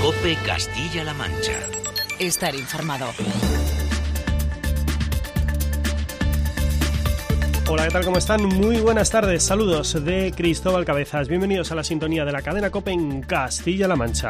COPE Castilla-La Mancha. Estar informado. Hola, ¿qué tal? ¿Cómo están? Muy buenas tardes. Saludos de Cristóbal Cabezas. Bienvenidos a la sintonía de la cadena COPE en Castilla-La Mancha.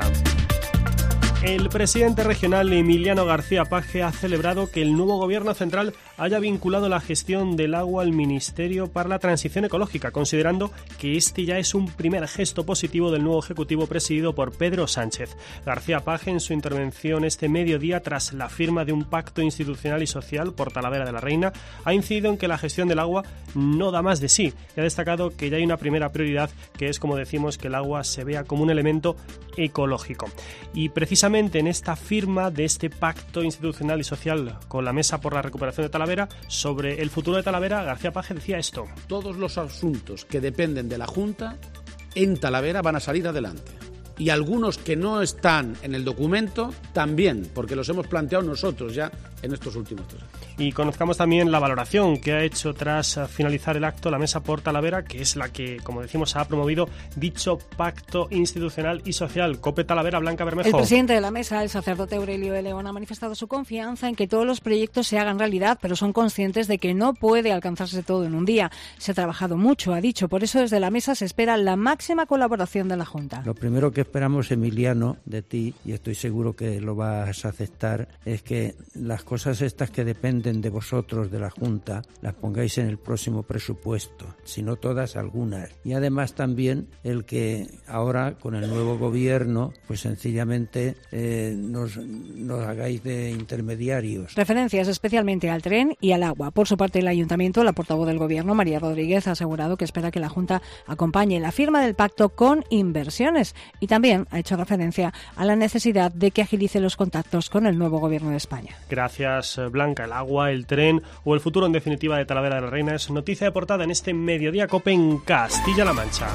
El presidente regional Emiliano García Paje ha celebrado que el nuevo gobierno central haya vinculado la gestión del agua al Ministerio para la Transición Ecológica, considerando que este ya es un primer gesto positivo del nuevo Ejecutivo presidido por Pedro Sánchez. García Paje, en su intervención este mediodía, tras la firma de un pacto institucional y social por Talavera de la Reina, ha incidido en que la gestión del agua no da más de sí y ha destacado que ya hay una primera prioridad, que es, como decimos, que el agua se vea como un elemento ecológico. Y precisamente en esta firma de este pacto institucional y social con la Mesa por la Recuperación de Talavera, sobre el futuro de Talavera, García Paje decía esto: todos los asuntos que dependen de la Junta en Talavera van a salir adelante. Y algunos que no están en el documento también, porque los hemos planteado nosotros ya en estos últimos 3 años. Y conozcamos también la valoración que ha hecho tras finalizar el acto la Mesa por Talavera, que es la que, como decimos, ha promovido dicho pacto institucional y social. COPE Talavera, Blanca Bermejo. El presidente de la Mesa, el sacerdote Aurelio de León, ha manifestado su confianza en que todos los proyectos se hagan realidad, pero son conscientes de que no puede alcanzarse todo en un día. Se ha trabajado mucho, ha dicho, por eso desde la Mesa se espera la máxima colaboración de la Junta. Lo primero que esperamos, Emiliano, de ti, y estoy seguro que lo vas a aceptar, es que las cosas estas que dependen de vosotros, de la Junta, las pongáis en el próximo presupuesto, si no todas, algunas. Y además también el que ahora, con el nuevo gobierno, pues sencillamente nos hagáis de intermediarios. Referencias especialmente al tren y al agua. Por su parte, el Ayuntamiento, la portavoz del Gobierno, María Rodríguez, ha asegurado que espera que la Junta acompañe la firma del pacto con inversiones y también ha hecho referencia a la necesidad de que agilice los contactos con el nuevo Gobierno de España. Gracias, Blanca. El agua, el tren o el futuro, en definitiva, de Talavera de la Reina es noticia de portada en este Mediodía COPE en Castilla-La Mancha.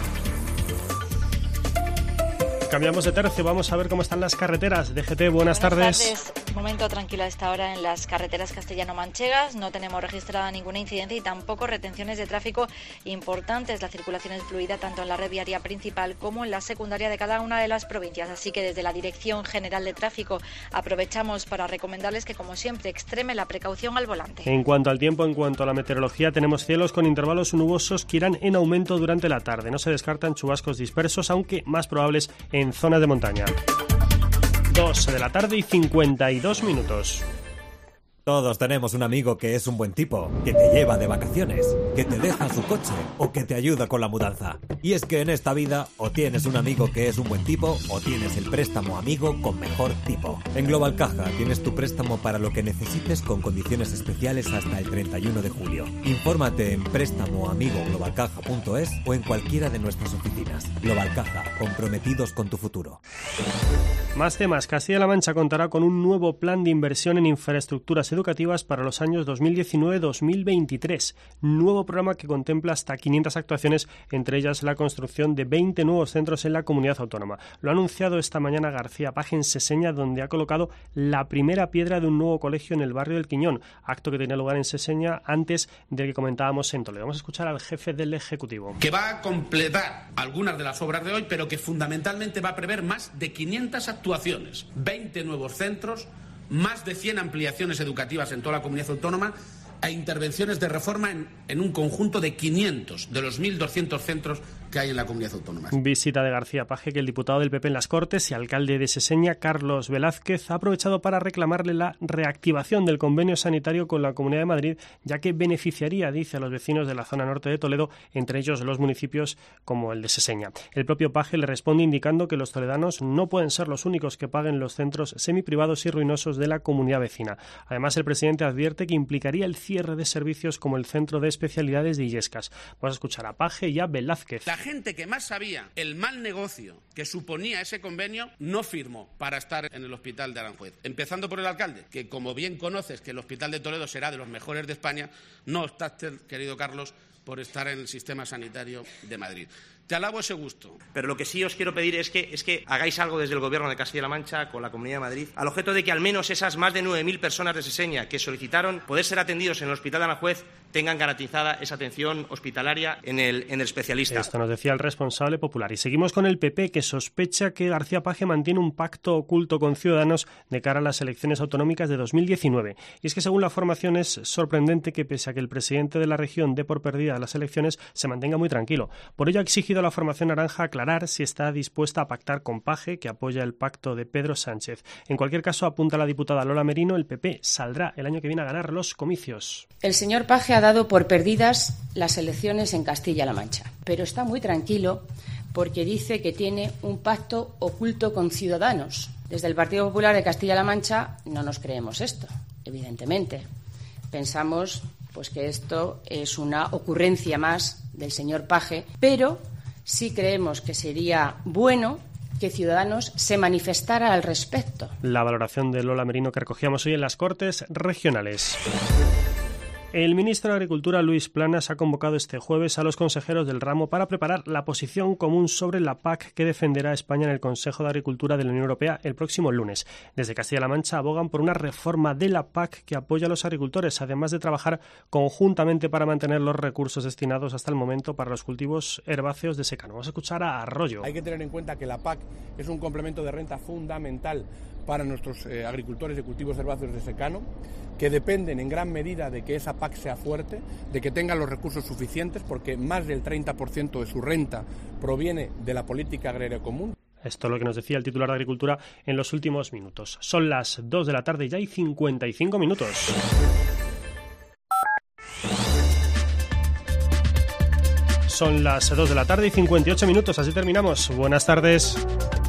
Cambiamos de tercio, vamos a ver cómo están las carreteras. DGT, buenas tardes. Momento tranquilo a esta hora en las carreteras castellano-manchegas. No tenemos registrada ninguna incidencia y tampoco retenciones de tráfico importantes. La circulación es fluida tanto en la red viaria principal como en la secundaria de cada una de las provincias. Así que desde la Dirección General de Tráfico aprovechamos para recomendarles que, como siempre, extreme la precaución al volante. En cuanto al tiempo, en cuanto a la meteorología, tenemos cielos con intervalos nubosos que irán en aumento durante la tarde. No se descartan chubascos dispersos, aunque más probables en zonas de montaña. 2 de la tarde y 52 minutos. Todos tenemos un amigo que es un buen tipo, que te lleva de vacaciones, que te deja su coche o que te ayuda con la mudanza. Y es que en esta vida o tienes un amigo que es un buen tipo o tienes el préstamo amigo con mejor tipo. En Global Caja tienes tu préstamo para lo que necesites con condiciones especiales hasta el 31 de julio. Infórmate en préstamoamigoglobalcaja.es o en cualquiera de nuestras oficinas. Global Caja, comprometidos con tu futuro. Más temas. Castilla-La Mancha contará con un nuevo plan de inversión en infraestructuras educativas para los años 2019-2023. Nuevo programa que contempla hasta 500 actuaciones, entre ellas la construcción de 20 nuevos centros en la comunidad autónoma. Lo ha anunciado esta mañana García Paje en Seseña, donde ha colocado la primera piedra de un nuevo colegio en el barrio del Quiñón, acto que tenía lugar en Seseña antes del que comentábamos en Toledo. Vamos a escuchar al jefe del Ejecutivo. Que va a completar algunas de las obras de hoy, pero que fundamentalmente va a prever más de 500 actuaciones, 20 nuevos centros, más de 100 ampliaciones educativas en toda la comunidad autónoma e intervenciones de reforma en un conjunto de 500 de los 1.200 centros que hay en la comunidad autónoma. Visita de García Paje, que el diputado del PP en las Cortes y alcalde de Seseña, Carlos Velázquez, ha aprovechado para reclamarle la reactivación del convenio sanitario con la Comunidad de Madrid, ya que beneficiaría, dice, a los vecinos de la zona norte de Toledo, entre ellos los municipios como el de Seseña. El propio Paje le responde indicando que los toledanos no pueden ser los únicos que paguen los centros semiprivados y ruinosos de la comunidad vecina. Además, el presidente advierte que implicaría el cierre de servicios como el Centro de Especialidades de Illescas. Vamos a escuchar a Paje y a Velázquez. La gente que más sabía el mal negocio que suponía ese convenio no firmó para estar en el hospital de Aranjuez. Empezando por el alcalde, que como bien conoces que el hospital de Toledo será de los mejores de España, no optaste, querido Carlos, por estar en el sistema sanitario de Madrid. Te alabo ese gusto. Pero lo que sí os quiero pedir es que hagáis algo desde el Gobierno de Castilla-La Mancha con la Comunidad de Madrid, al objeto de que al menos esas más de 9.000 personas de Seseña que solicitaron poder ser atendidos en el Hospital de Aranjuez tengan garantizada esa atención hospitalaria en el especialista. Esto nos decía el responsable popular. Y seguimos con el PP, que sospecha que García Page mantiene un pacto oculto con Ciudadanos de cara a las elecciones autonómicas de 2019. Y es que según la formación es sorprendente que pese a que el presidente de la región dé por perdidas las elecciones, se mantenga muy tranquilo. Por ello ha exigido a la formación naranja aclarar si está dispuesta a pactar con Page, que apoya el pacto de Pedro Sánchez. En cualquier caso, apunta la diputada Lola Merino, el PP saldrá el año que viene a ganar los comicios. El señor Page ha dado por perdidas las elecciones en Castilla-La Mancha, pero está muy tranquilo porque dice que tiene un pacto oculto con Ciudadanos. Desde el Partido Popular de Castilla-La Mancha no nos creemos esto, evidentemente. Pensamos pues que esto es una ocurrencia más del señor Page, pero sí creemos que sería bueno que Ciudadanos se manifestara al respecto. La valoración de Lola Merino que recogíamos hoy en las Cortes Regionales. El ministro de Agricultura, Luis Planas, ha convocado este jueves a los consejeros del ramo para preparar la posición común sobre la PAC que defenderá España en el Consejo de Agricultura de la Unión Europea el próximo lunes. Desde Castilla-La Mancha abogan por una reforma de la PAC que apoya a los agricultores, además de trabajar conjuntamente para mantener los recursos destinados hasta el momento para los cultivos herbáceos de secano. Vamos a escuchar a Arroyo. Hay que tener en cuenta que la PAC es un complemento de renta fundamental para nuestros agricultores de cultivos herbáceos de secano, que dependen en gran medida de que esa PAC sea fuerte, de que tenga los recursos suficientes, porque más del 30% de su renta proviene de la política agraria común. Esto es lo que nos decía el titular de Agricultura en los últimos minutos. Son las 2 de la tarde y ya hay 55 minutos. Son las 2 de la tarde y 58 minutos. Así terminamos. Buenas tardes.